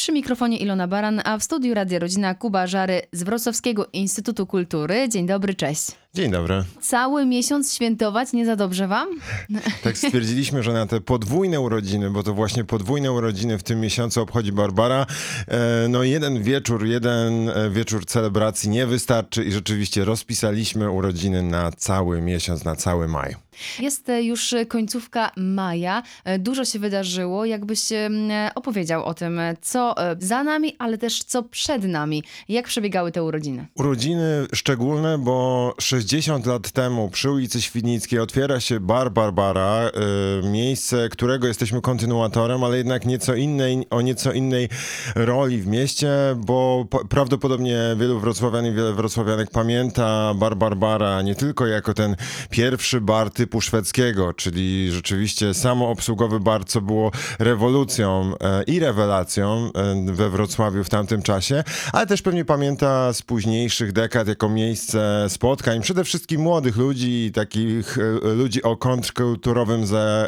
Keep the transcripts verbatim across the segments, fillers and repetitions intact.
Przy mikrofonie Ilona Baran, a w studiu Radia Rodzina Kuba Żary z Wrocławskiego Instytutu Kultury. Dzień dobry, cześć. Dzień dobry. Cały miesiąc świętować, nie za dobrze wam? Tak stwierdziliśmy, że na te podwójne urodziny, bo to właśnie podwójne urodziny w tym miesiącu obchodzi Barbara, no jeden wieczór, jeden wieczór celebracji nie wystarczy i rzeczywiście rozpisaliśmy urodziny na cały miesiąc, na cały maj. Jest już końcówka maja. Dużo się wydarzyło. Jakbyś opowiedział o tym, co za nami, ale też co przed nami. Jak przebiegały te urodziny? Urodziny szczególne, bo sześćdziesiąt lat temu przy ulicy Świdnickiej otwiera się Bar Barbara, y, miejsce, którego jesteśmy kontynuatorem, ale jednak nieco innej, o nieco innej roli w mieście, bo po, prawdopodobnie wielu wrocławian i wiele wrocławianek pamięta Bar Barbara nie tylko jako ten pierwszy bar typu szwedzkiego, czyli rzeczywiście samoobsługowy bar, co było rewolucją e, i rewelacją e, we Wrocławiu w tamtym czasie, ale też pewnie pamięta z późniejszych dekad jako miejsce spotkań, przede wszystkim młodych ludzi, takich e, ludzi o kontrkulturowym za, e,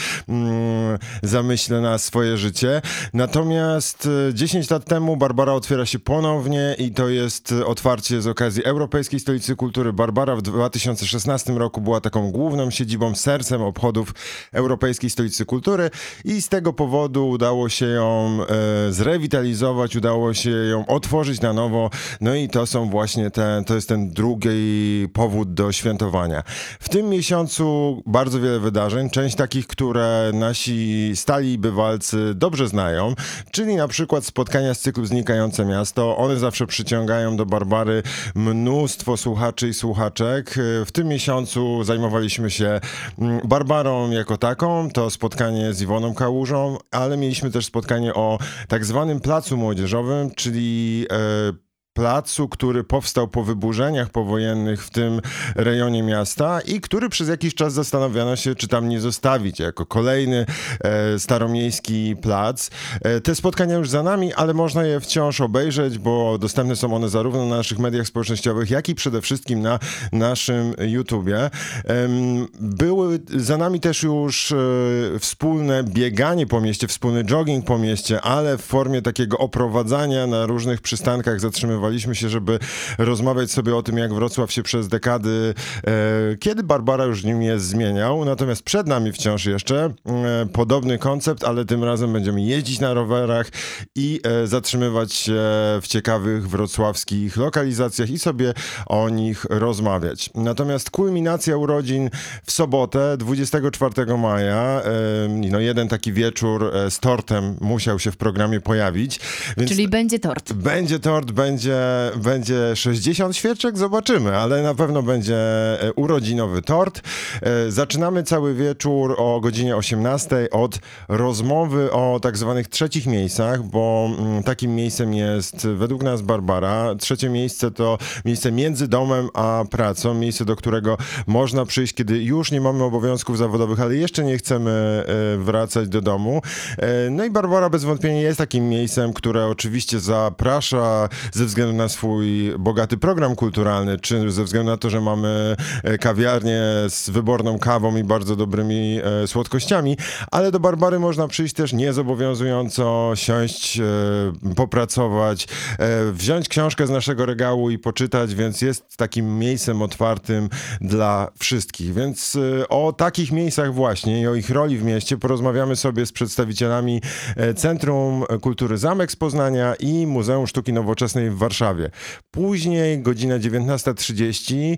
mm, zamyśle na swoje życie. Natomiast e, dziesięć lat temu Barbara otwiera się ponownie i to jest otwarcie z okazji Europejskiej Stolicy Kultury. Barbara w dwa tysiące szesnastym roku była taką główną siedzibą, sercem obchodów Europejskiej Stolicy Kultury i z tego powodu udało się ją e, zrewitalizować, udało się ją otworzyć na nowo, no i to są właśnie te, to jest ten drugi powód do świętowania. W tym miesiącu bardzo wiele wydarzeń, część takich, które nasi stali bywalcy dobrze znają, czyli na przykład spotkania z cyklu Znikające Miasto. One zawsze przyciągają do Barbary mnóstwo słuchaczy i słuchaczek. W tym miesiącu zajmowaliśmy się Barbarą jako taką, to spotkanie z Iwoną Kałużą, ale mieliśmy też spotkanie o tak zwanym placu młodzieżowym, czyli e, placu, który powstał po wyburzeniach powojennych w tym rejonie miasta i który przez jakiś czas zastanawiano się, czy tam nie zostawić jako kolejny e, staromiejski plac. E, te spotkania już za nami, ale można je wciąż obejrzeć, bo dostępne są one zarówno na naszych mediach społecznościowych, jak i przede wszystkim na naszym YouTubie. E, były za nami też już e, wspólne bieganie po mieście, wspólny jogging po mieście, ale w formie takiego oprowadzania na różnych przystankach zatrzymywaliśmy się, żeby rozmawiać sobie o tym, jak Wrocław się przez dekady, e, kiedy Barbara już nim jest, zmieniał. Natomiast przed nami wciąż jeszcze e, podobny koncept, ale tym razem będziemy jeździć na rowerach i e, zatrzymywać się w ciekawych wrocławskich lokalizacjach i sobie o nich rozmawiać. Natomiast kulminacja urodzin w sobotę, dwudziestego czwartego maja, e, no jeden taki wieczór e, z tortem musiał się w programie pojawić. Więc Czyli będzie tort. Będzie tort, będzie Będzie sześćdziesiąt świeczek, zobaczymy, ale na pewno będzie urodzinowy tort. Zaczynamy cały wieczór o godzinie osiemnastej od rozmowy o tak zwanych trzecich miejscach, bo takim miejscem jest według nas Barbara. Trzecie miejsce to miejsce między domem a pracą, miejsce, do którego można przyjść, kiedy już nie mamy obowiązków zawodowych, ale jeszcze nie chcemy wracać do domu. No i Barbara bez wątpienia jest takim miejscem, które oczywiście zaprasza ze względu na swój bogaty program kulturalny, czy ze względu na to, że mamy kawiarnię z wyborną kawą i bardzo dobrymi e, słodkościami, ale do Barbary można przyjść też niezobowiązująco, siąść, e, popracować, e, wziąć książkę z naszego regału i poczytać, więc jest takim miejscem otwartym dla wszystkich. Więc e, o takich miejscach właśnie i o ich roli w mieście porozmawiamy sobie z przedstawicielami e, Centrum Kultury Zamek z Poznania i Muzeum Sztuki Nowoczesnej w Warszawie. Później, godzina dziewiętnasta trzydzieści,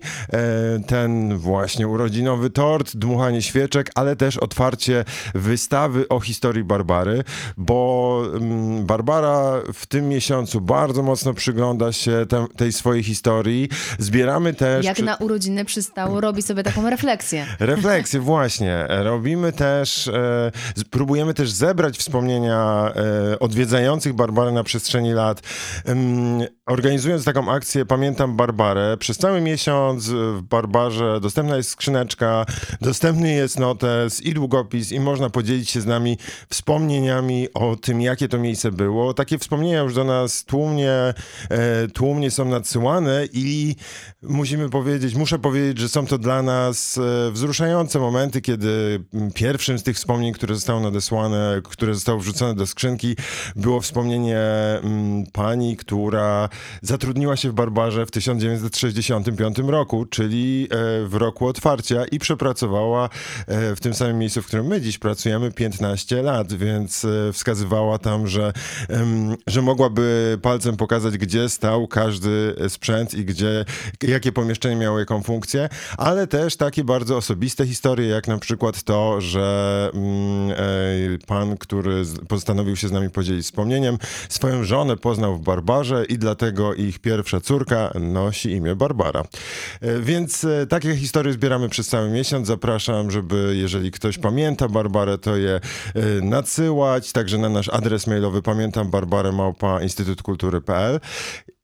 ten właśnie urodzinowy tort, dmuchanie świeczek, ale też otwarcie wystawy o historii Barbary, bo Barbara w tym miesiącu bardzo mocno przygląda się te, tej swojej historii. Zbieramy też... Jak na urodziny przystało, robi sobie taką refleksję. Refleksję, właśnie. Robimy też, e, próbujemy też zebrać wspomnienia e, odwiedzających Barbarę na przestrzeni lat. Um, Organizując taką akcję Pamiętam Barbarę, przez cały miesiąc w Barbarze dostępna jest skrzyneczka, dostępny jest notes i długopis i można podzielić się z nami wspomnieniami o tym, jakie to miejsce było. Takie wspomnienia już do nas tłumnie, e, tłumnie są nadsyłane i musimy powiedzieć, muszę powiedzieć, że są to dla nas e, wzruszające momenty, kiedy pierwszym z tych wspomnień, które zostało nadesłane, które zostało wrzucone do skrzynki, było wspomnienie m, pani, która zatrudniła się w Barbarze w tysiąc dziewięćset sześćdziesiątym piątym roku, czyli e, w roku otwarcia i przepracowała e, w tym samym miejscu, w którym my dziś pracujemy piętnaście lat, więc e, wskazywała tam, że, em, że mogłaby palcem pokazać, gdzie stał każdy sprzęt i gdzie, jakie pomieszczenie miało jaką funkcję, ale też takie bardzo osobiste historie, jak na przykład to, że mm, e, pan, który z- postanowił się z nami podzielić wspomnieniem, swoją żonę poznał w Barbarze i dlatego ich pierwsza córka nosi imię Barbara. E, Więc e, takie historie zbieramy przez cały miesiąc. Zapraszam, żeby jeżeli ktoś pamięta Barbarę, to je e, nadsyłać, także na nasz adres mailowy pamiętam barbarę małpa instytut kultury kropka p l